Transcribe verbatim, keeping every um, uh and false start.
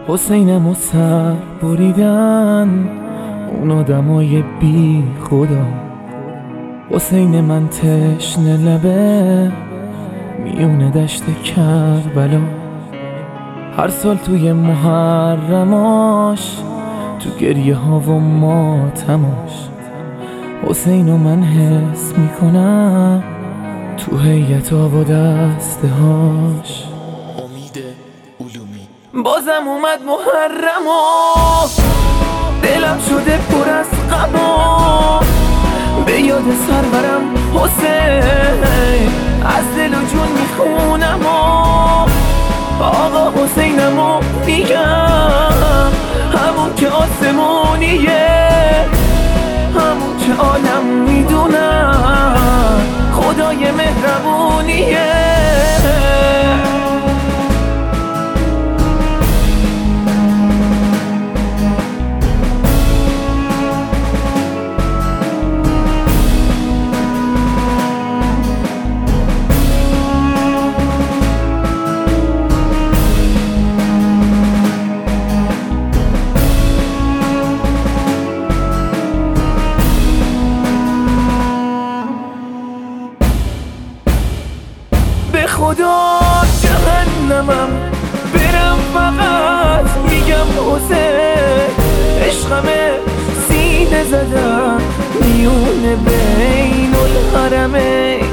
حسینم و سر بریدن اون آدمای بی خدا. حسین من تشنه لبه میونه دشت کربلا. هر سال توی محرماش تو گریه ها و ماتماش حسین و من حس میکنم تو هیئت و دسته هاش. امید علومی. بازم اومد محرم و دلم شده پر از غم و به یاد سرورم حسین از دل و جون میخونم و آقا حسینم و میگم همون که آسمونیه، همون که عالم میدونم خدای مهربونیه. به خدا جهنمم برم فقط میگم حسین عشقمه سینه زدم میونه بین الحرمین.